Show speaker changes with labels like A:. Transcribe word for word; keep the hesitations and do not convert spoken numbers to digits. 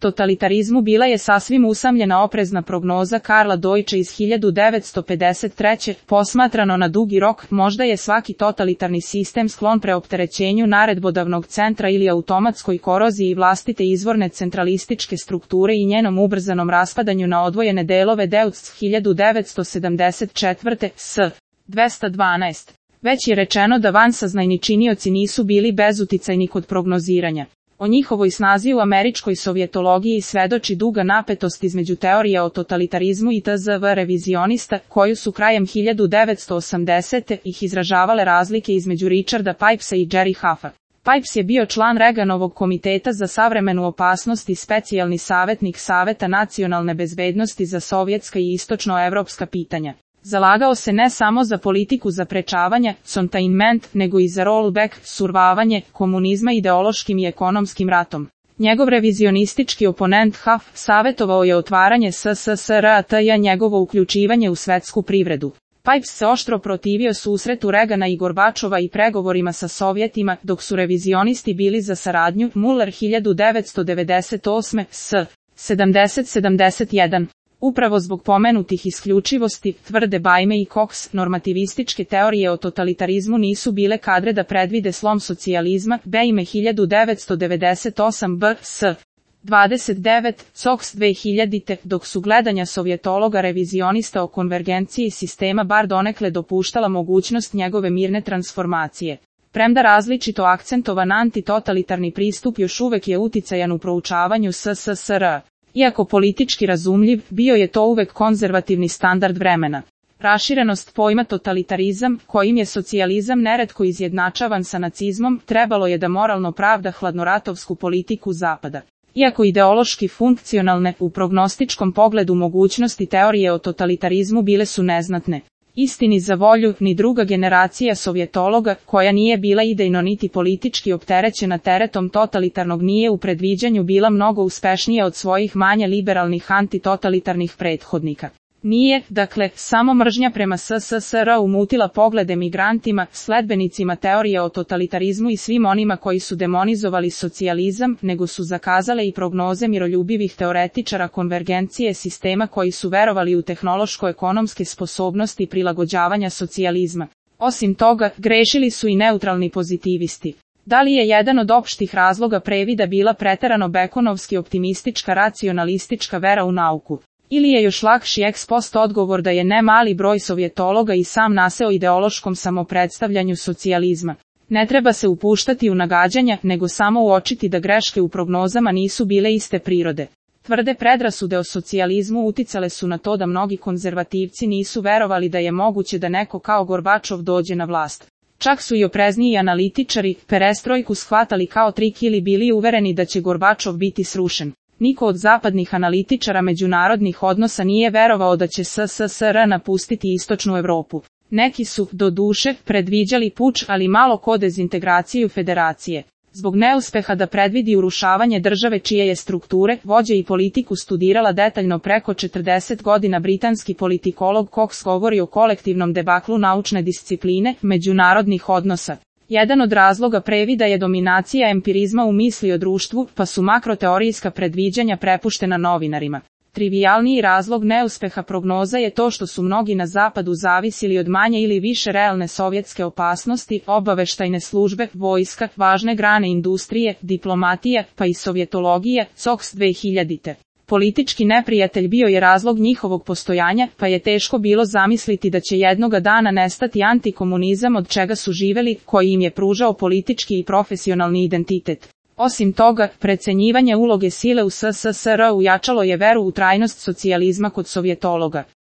A: totalitarizmu bila je sasvim usamljena oprezna prognoza Karla Deutsche iz hiljadu devetsto pedeset treće. Posmatrano na dugi rok, možda je svaki totalitarni sistem sklon preopterećenju naredbodavnog centra ili automatskoj koroziji vlastite izvorne centralističke strukture i njenom ubrzanom raspadanju na odvojene delove Deutsch hiljadu devetsto sedamdeset četvrte. S. dvesta dvanaest. Već je rečeno da vansaznajni činioci nisu bili bezuticajni kod prognoziranja. O njihovoj snazi u američkoj sovjetologiji svedoči duga napetost između teorija o totalitarizmu i tzv. Revizionista, koju su krajem hiljadu devetsto osamdesete. ih izražavale razlike između Richarda Pipesa i Jerry Huffa. Pipes je bio član Reaganovog komiteta za savremenu opasnost i specijalni savjetnik Saveta nacionalne bezbednosti za sovjetska i istočnoevropska pitanja. Zalagao se ne samo za politiku zaprečavanja, containment, nego i za rollback, survavanje komunizma ideološkim i ekonomskim ratom. Njegov revizionistički oponent Huff savjetovao je otvaranje S S S R, te je njegovo uključivanje u svetsku privredu. Pipes se oštro protivio susretu Reagana i Gorbačova i pregovorima sa Sovjetima, dok su revizionisti bili za saradnju. Muller hiljadu devetsto devedeset osme. S. sedamdeset sedamdeset jedan. Upravo zbog pomenutih isključivosti, tvrde Bajme i Cox, normativističke teorije o totalitarizmu nisu bile kadre da predvide slom socijalizma. Bajme hiljadu devetsto devedeset osam. B. S. dvadeset devet. Cox dve hiljadite. Dok su gledanja sovjetologa revizionista o konvergenciji sistema bar donekle dopuštala mogućnost njegove mirne transformacije. Premda različito akcentovan antitotalitarni pristup još uvek je uticajan u proučavanju S S S R. Iako politički razumljiv, bio je to uvek konzervativni standard vremena. Raširenost pojma totalitarizam, kojim je socijalizam neretko izjednačavan sa nacizmom, trebalo je da moralno pravda hladnoratovsku politiku Zapada. Iako ideološki funkcionalne, u prognostičkom pogledu mogućnosti teorije o totalitarizmu bile su neznatne. Istini za volju, ni druga generacija sovjetologa, koja nije bila idejno niti politički opterećena teretom totalitarnog, nije u predviđanju bila mnogo uspešnija od svojih manje liberalnih antitotalitarnih prethodnika. Nije, dakle, samo mržnja prema S S S R umutila poglede migrantima, sledbenicima teorije o totalitarizmu i svim onima koji su demonizovali socijalizam, nego su zakazale i prognoze miroljubivih teoretičara konvergencije sistema koji su verovali u tehnološko-ekonomske sposobnosti prilagođavanja socijalizma. Osim toga, grešili su i neutralni pozitivisti. Da li je jedan od opštih razloga previda bila preterano bekonovski optimistička racionalistička vera u nauku? Ili je još lakši ex post odgovor da je ne mali broj sovjetologa i sam naseo ideološkom samopredstavljanju socijalizma? Ne treba se upuštati u nagađanja, nego samo uočiti da greške u prognozama nisu bile iste prirode. Tvrde predrasude o socijalizmu uticale su na to da mnogi konzervativci nisu verovali da je moguće da neko kao Gorbačov dođe na vlast. Čak su i oprezniji analitičari perestrojku shvatali kao trik ili bili uvereni da će Gorbačov biti srušen. Niko od zapadnih analitičara međunarodnih odnosa nije verovao da će S S S R napustiti istočnu Evropu. Neki su, do duše, predviđali puč, ali malo ko dezintegraciju federacije. Zbog neuspeha da predvidi urušavanje države čije je strukture, vođe i politiku studirala detaljno preko četrdeset godina, britanski politikolog Cox govori o kolektivnom debaklu naučne discipline, međunarodnih odnosa. Jedan od razloga previda je dominacija empirizma u misli o društvu, pa su makroteorijska predviđanja prepuštena novinarima. Trivijalniji razlog neuspeha prognoza je to što su mnogi na zapadu zavisili od manje ili više realne sovjetske opasnosti, obaveštajne službe, vojska, važne grane industrije, diplomatija, pa i sovjetologija. Cox dve hiljadite. Politički neprijatelj bio je razlog njihovog postojanja, pa je teško bilo zamisliti da će jednoga dana nestati antikomunizam od čega su živeli, koji im je pružao politički i profesionalni identitet. Osim toga, precenjivanje uloge sile u S S S R ujačalo je veru u trajnost socijalizma kod sovjetologa.